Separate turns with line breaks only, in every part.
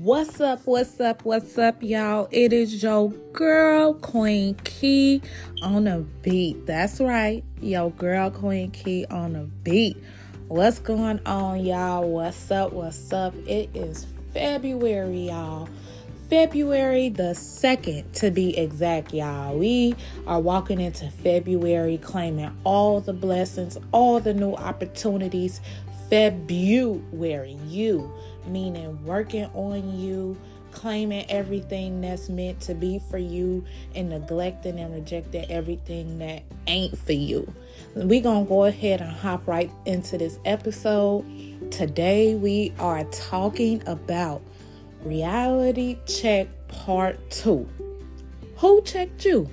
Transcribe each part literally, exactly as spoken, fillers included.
What's up, what's up, what's up, y'all? It is your girl, Queen Key, on a beat. That's right, your girl, Queen Key, on a beat. What's going on, y'all? What's up, what's up? It is February, y'all. February the second, to be exact, y'all. We are walking into February, claiming all the blessings, all the new opportunities. February, you, meaning working on you, claiming everything that's meant to be for you, and neglecting and rejecting everything that ain't for you. We're going to go ahead and hop right into this episode. Today, we are talking about Reality Check Part two. Who checked you?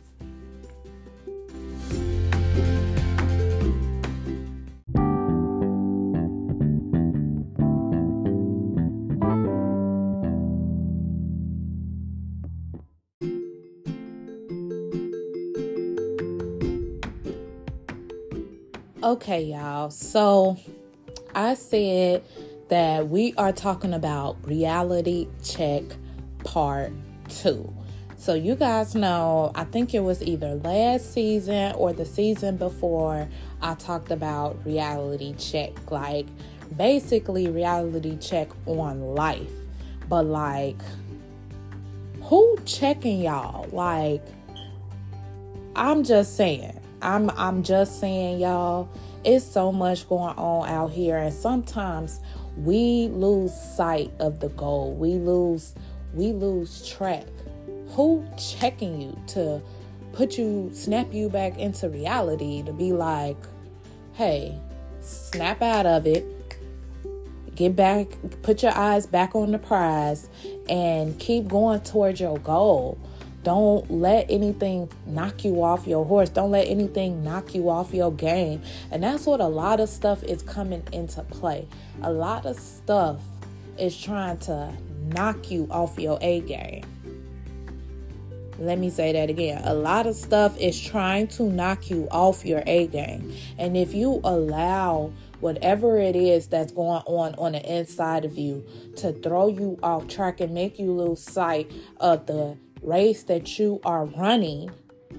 Okay, y'all. So I said that we are talking about Reality Check Part two. So you guys know, I think it was either last season or the season before, I talked about reality check. Like, basically reality check on life. But like, who checking y'all? Like, I'm just saying. I'm I'm just saying, y'all, it's so much going on out here, and sometimes we lose sight of the goal. We lose we lose track. Who checking you to put you, snap you back into reality, to be like, hey, snap out of it, get back, put your eyes back on the prize, and keep going towards your goal. Don't let anything knock you off your horse. Don't let anything knock you off your game. And that's what a lot of stuff is coming into play. A lot of stuff is trying to knock you off your A game. Let me say that again. A lot of stuff is trying to knock you off your A game. And if you allow whatever it is that's going on on the inside of you to throw you off track and make you lose sight of the race that you are running,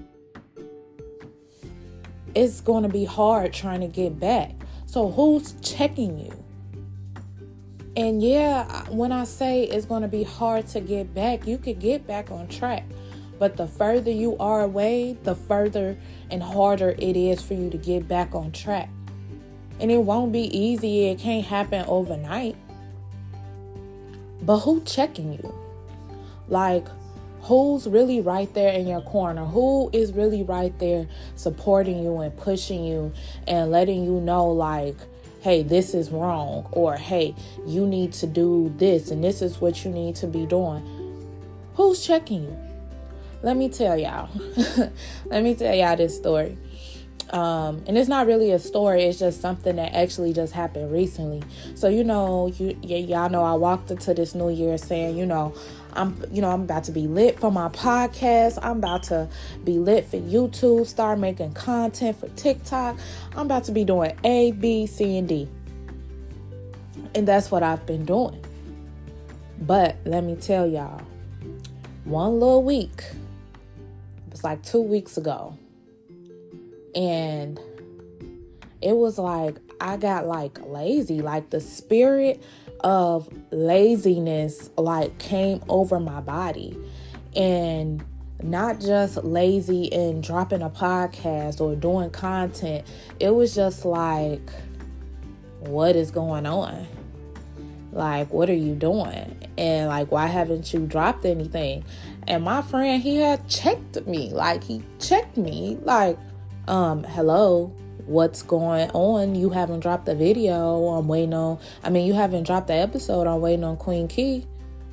it's going to be hard trying to get back. So who's checking you? And yeah, when I say it's going to be hard to get back, you could get back on track. But the further you are away, the further and harder it is for you to get back on track. And it won't be easy. It can't happen overnight. But who checking you? Like, who's really right there in your corner? Who is really right there supporting you and pushing you and letting you know, like, hey, this is wrong, or hey, you need to do this and this is what you need to be doing? Who's checking you? Let me tell y'all. Let me tell y'all this story. Um, and it's not really a story. It's just something that actually just happened recently. So, you know, you, y- y'all know I walked into this new year saying, you know, I'm, you know, I'm about to be lit for my podcast. I'm about to be lit for YouTube, start making content for TikTok. I'm about to be doing A, B, C, and D. And that's what I've been doing. But let me tell y'all, one little week, it was like two weeks ago, and it was like I got like lazy, like the spirit of laziness like came over my body. And not just lazy in dropping a podcast or doing content. It was just like, what is going on? Like, what are you doing? And like, why haven't you dropped anything? And my friend, he had checked me. Like, he checked me like, um, hello, what's going on? You haven't dropped the video. I'm waiting on, I mean, you haven't dropped the episode. I'm waiting on Queen Key.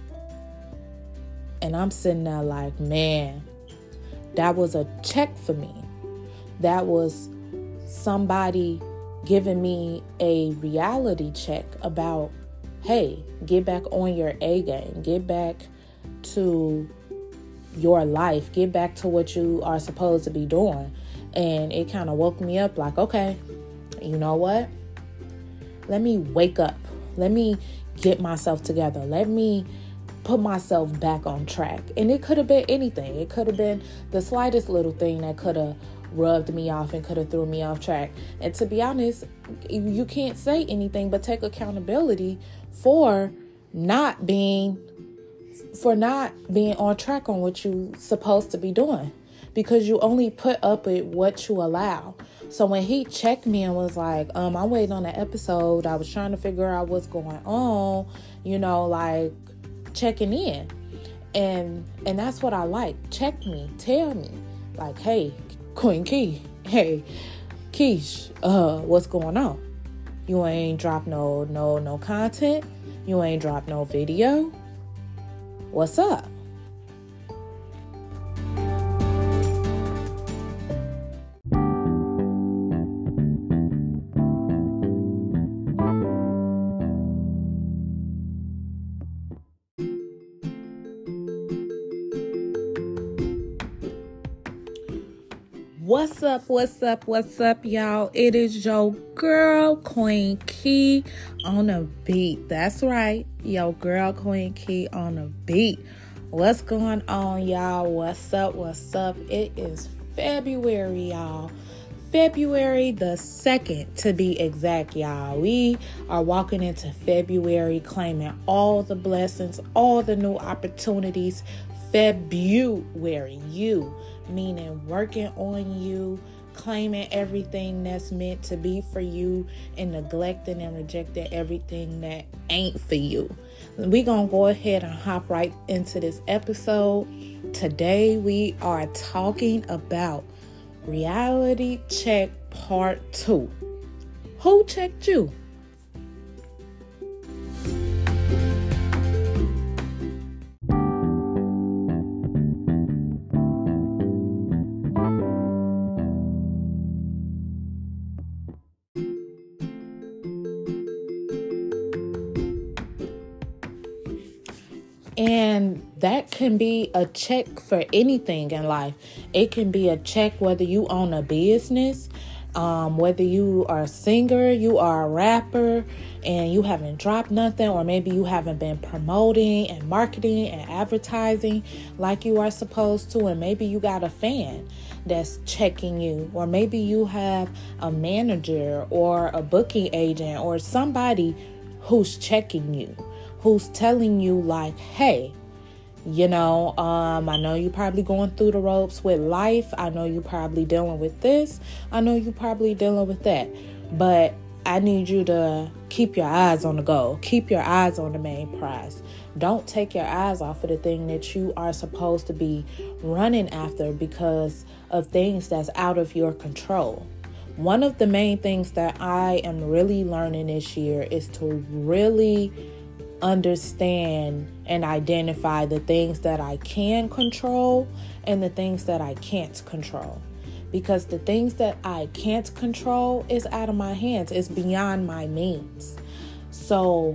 And I'm sitting there like, man, that was a check for me. That was somebody giving me a reality check about, hey, get back on your A game. Get back to your life. Get back to what you are supposed to be doing. And it kind of woke me up like, okay, you know what? Let me wake up. Let me get myself together. Let me put myself back on track. And it could have been anything. It could have been the slightest little thing that could have rubbed me off and could have threw me off track. And to be honest, you can't say anything but take accountability for not being for not being on track on what you supposed to be doing, because you only put up with what you allow. So when he checked me and was like, um, I'm waiting on an episode, I was trying to figure out what's going on, you know, like checking in. And and that's what I like. Check me, tell me, like, hey, Queen Key, hey, Keish, uh, what's going on? You ain't dropped no no no content. You ain't dropped no video. What's up? What's up, what's up, what's up, y'all? It is your girl, Queen Key, on a beat. That's right, your girl, Queen Key, on a beat. What's going on, y'all? What's up, what's up? It is February, y'all. February the second, to be exact, y'all. We are walking into February, claiming all the blessings, all the new opportunities. February, you, meaning working on you, claiming everything that's meant to be for you, and neglecting and rejecting everything that ain't for you. We're going to go ahead and hop right into this episode. Today we are talking about reality check part two. Who checked you? And that can be a check for anything in life. It can be a check whether you own a business, um, whether you are a singer, you are a rapper, and you haven't dropped nothing, or maybe you haven't been promoting and marketing and advertising like you are supposed to, and maybe you got a fan that's checking you, or maybe you have a manager or a booking agent or somebody who's checking you, who's telling you like, hey, you know, um, I know you're probably going through the ropes with life. I know you're probably dealing with this. I know you're probably dealing with that. But I need you to keep your eyes on the goal. Keep your eyes on the main prize. Don't take your eyes off of the thing that you are supposed to be running after because of things that's out of your control. One of the main things that I am really learning this year is to really understand and identify the things that I can control and the things that I can't control. Because the things that I can't control is out of my hands. It's beyond my means. So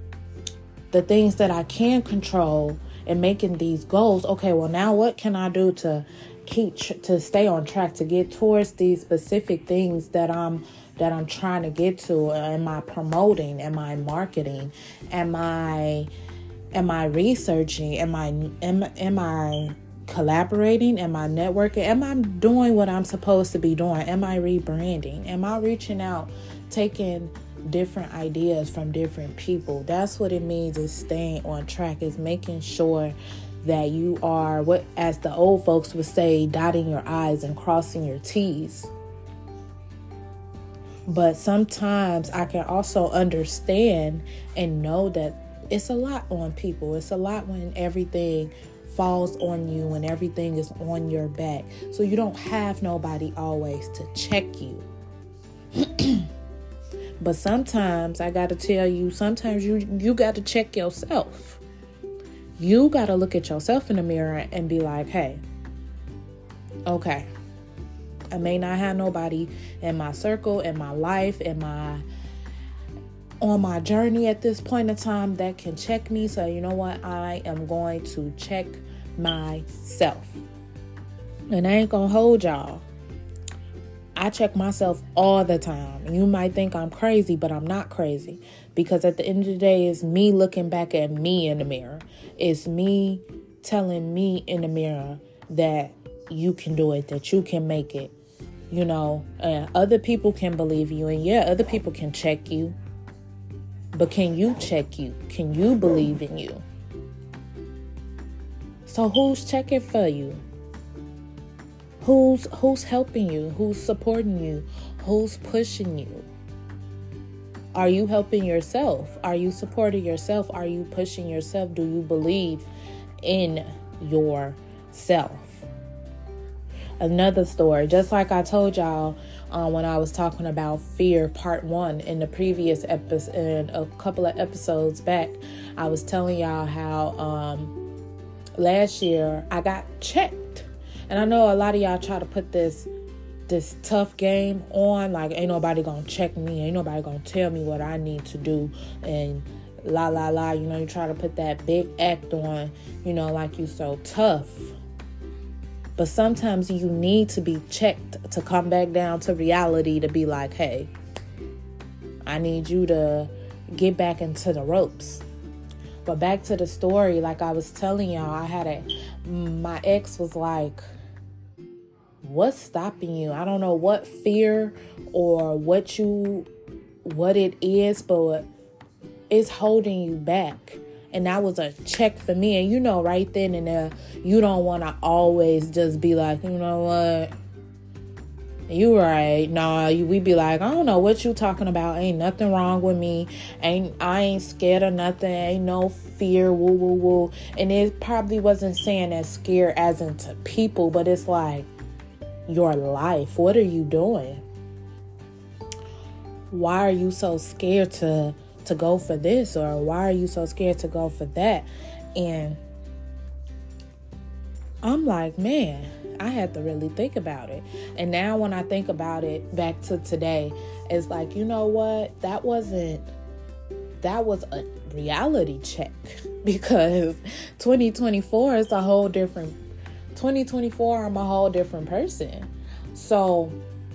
the things that I can control and making these goals, okay, well now what can I do to keep tr- to stay on track, to get towards these specific things that I'm that I'm trying to get to? Am I promoting? Am I marketing? Am I am I researching? Am I am, am I collaborating? Am I networking? Am I doing what I'm supposed to be doing? Am I rebranding? Am I reaching out, taking different ideas from different people? That's what it means, is staying on track, is making sure that you are, what, as the old folks would say, dotting your I's and crossing your T's. But sometimes I can also understand and know that it's a lot on people. It's a lot when everything falls on you, when everything is on your back. So you don't have nobody always to check you. But sometimes I got to tell you, sometimes you, you got to check yourself. You got to look at yourself in the mirror and be like, hey, okay, I may not have nobody in my circle, in my life, in my on my journey at this point in time that can check me. So you know what? I am going to check myself. And I ain't gonna hold y'all. I check myself all the time. You might think I'm crazy, but I'm not crazy. Because at the end of the day, it's me looking back at me in the mirror. It's me telling me in the mirror that you can do it, that you can make it. You know, and other people can believe you. And yeah, other people can check you. But can you check you? Can you believe in you? So who's checking for you? Who's who's helping you? Who's supporting you? Who's pushing you? Are you helping yourself? Are you supporting yourself? Are you pushing yourself? Do you believe in yourself? Another story, just like I told y'all uh, when I was talking about fear part one in the previous episode, in a couple of episodes back, I was telling y'all how um, last year I got checked. And I know a lot of y'all try to put this this tough game on, like ain't nobody gonna check me, ain't nobody gonna tell me what I need to do, and la la la, you know, you try to put that big act on, you know, like you so tough. But sometimes you need to be checked to come back down to reality, to be like, hey, I need you to get back into the ropes. But back to the story, like I was telling y'all, I had a, my ex was like, what's stopping you? I don't know what fear or what you, what it is, but it's holding you back. And that was a check for me. And you know, right then and there, you don't want to always just be like, you know what? You right. Nah, you, we be like, I don't know what you talking about. Ain't nothing wrong with me. Ain't I ain't scared of nothing. Ain't no fear. Woo, woo, woo. And it probably wasn't saying that scare as into people, but it's like your life. What are you doing? Why are you so scared to to go for this, or why are you so scared to go for that? And I'm like, man, I had to really think about it. And now when I think about it back to today, it's like, you know what? That wasn't, that was a reality check, because twenty twenty-four is a whole different, twenty twenty-four, I'm a whole different person. So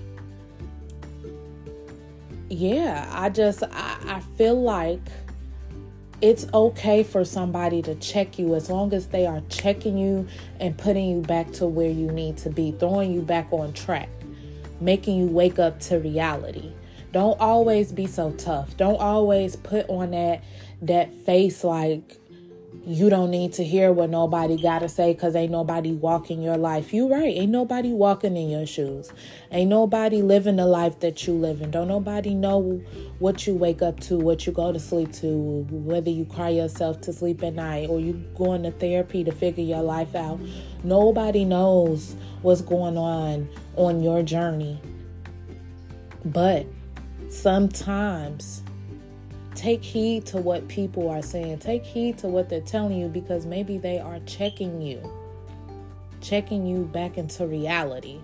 yeah, I just, I, I feel like it's okay for somebody to check you as long as they are checking you and putting you back to where you need to be, throwing you back on track, making you wake up to reality. Don't always be so tough. Don't always put on that, that face like you don't need to hear what nobody got to say because ain't nobody walking your life. You right. Ain't nobody walking in your shoes. Ain't nobody living the life that you living. Don't nobody know what you wake up to, what you go to sleep to, whether you cry yourself to sleep at night or you going to therapy to figure your life out. Nobody knows what's going on on your journey. But sometimes take heed to what people are saying. Take heed to what they're telling you, because maybe they are checking you, checking you back into reality.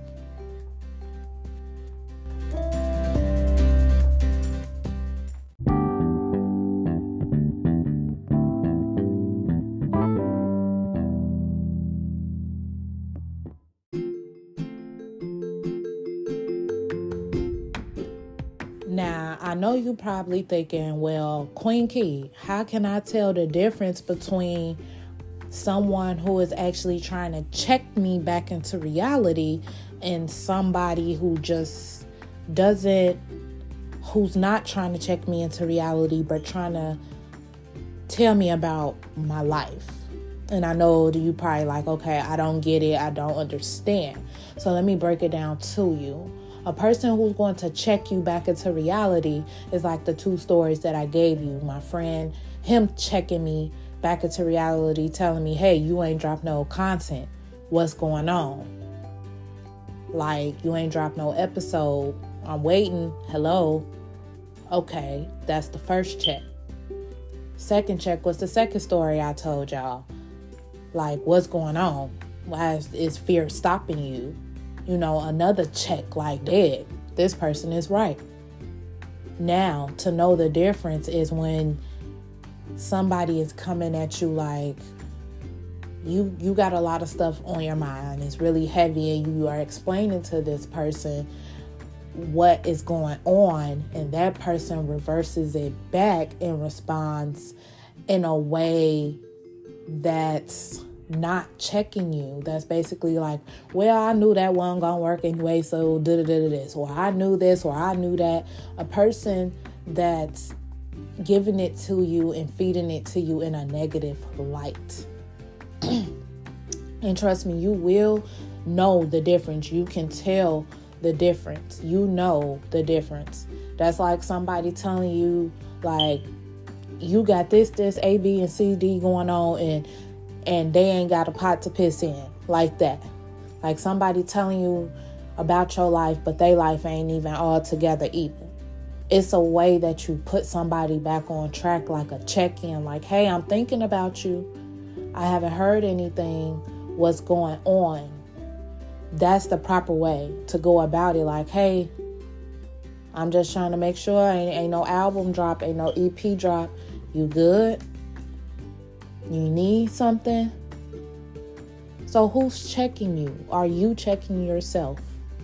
Now, I know you probably thinking, well, Queen Key, how can I tell the difference between someone who is actually trying to check me back into reality and somebody who just doesn't, who's not trying to check me into reality, but trying to tell me about my life? And I know you probably like, okay, I don't get it. I don't understand. So let me break it down to you. A person who's going to check you back into reality is like the two stories that I gave you. My friend, him checking me back into reality, telling me, hey, you ain't dropped no content. What's going on? Like, you ain't dropped no episode. I'm waiting. Hello. Okay, that's the first check. Second check was the second story I told y'all. Like, what's going on? Why is, is fear stopping you? You know, another check like that. This person is right. Now, to know the difference is when somebody is coming at you like, you you got a lot of stuff on your mind. It's really heavy, and you are explaining to this person what is going on, and that person reverses it back and responds in a way that's not checking you. That's basically like, well, I knew that wasn't gonna work anyway, so da da da this, or I knew this, or I knew that. A person that's giving it to you and feeding it to you in a negative light. And trust me, you will know the difference. You can tell the difference. You know the difference. That's like somebody telling you, like, you got this, this, A, B, and C, D going on, and and they ain't got a pot to piss in, like that. Like somebody telling you about your life, but their life ain't even all together either. It's a way that you put somebody back on track, like a check-in, like, hey, I'm thinking about you. I haven't heard anything. What's going on? That's the proper way to go about it. Like, hey, I'm just trying to make sure ain't, ain't no album drop, ain't no E P drop. You good? You need something? So who's checking you? Are you checking yourself?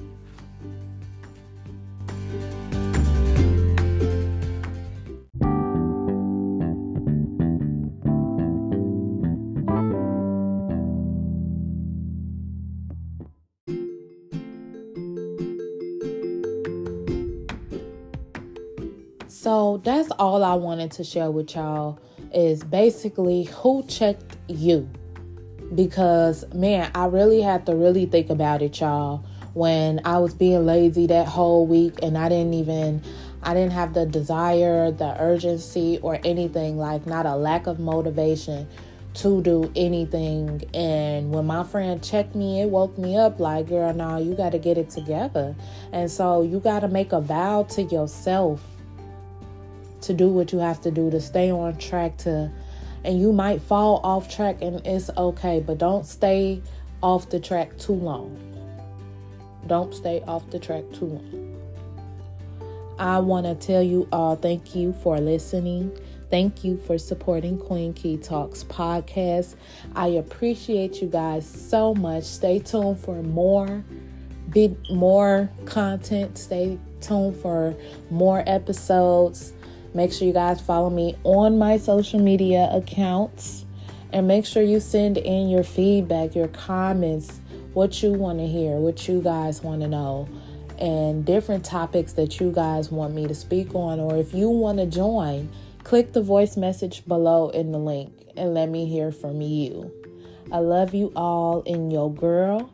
So that's all I wanted to share with y'all, is basically who checked you. Because, man, I really had to really think about it, y'all. When I was being lazy that whole week, and I didn't even, I didn't have the desire, the urgency, or anything, like not a lack of motivation to do anything. And when my friend checked me, it woke me up like, girl, no, you got to get it together. And so you got to make a vow to yourself to do what you have to do to stay on track, to, and you might fall off track, and it's okay, but don't stay off the track too long. Don't stay off the track too long. I want to tell you all, thank you for listening. Thank you for supporting Queen Key Talks podcast. I appreciate you guys so much. Stay tuned for more, big, more content. Stay tuned for more episodes. Make sure you guys follow me on my social media accounts, and make sure you send in your feedback, your comments, what you want to hear, what you guys want to know, and different topics that you guys want me to speak on. Or if you want to join, click the voice message below in the link and let me hear from you. I love you all, and your girl,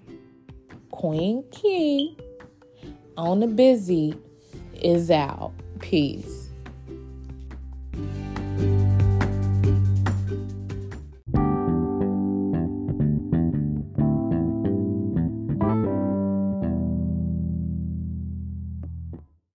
Queen Key, on the busy, is out. Peace.